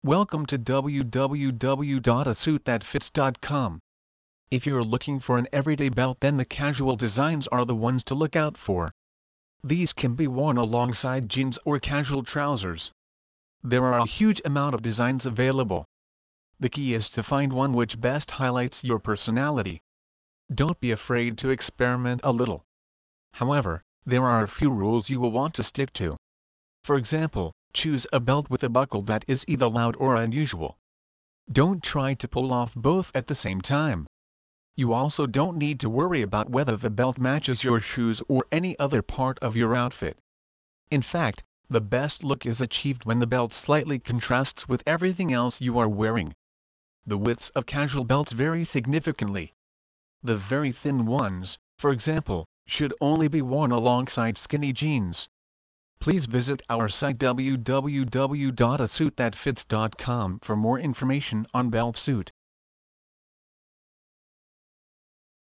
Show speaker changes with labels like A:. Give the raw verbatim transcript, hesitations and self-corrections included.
A: Welcome to w w w dot a suit that fits dot com. If you're looking for an everyday belt, then the casual designs are the ones to look out for. These can be worn alongside jeans or casual trousers. There are a huge amount of designs available. The key is to find one which best highlights your personality. Don't be afraid to experiment a little. However, there are a few rules you will want to stick to. For example, choose a belt with a buckle that is either loud or unusual. Don't try to pull off both at the same time. You also don't need to worry about whether the belt matches your shoes or any other part of your outfit. In fact, the best look is achieved when the belt slightly contrasts with everything else you are wearing. The widths of casual belts vary significantly. The very thin ones, for example, should only be worn alongside skinny jeans. Please visit our site w w w dot a suit that fits dot com for more information on BeltSuit.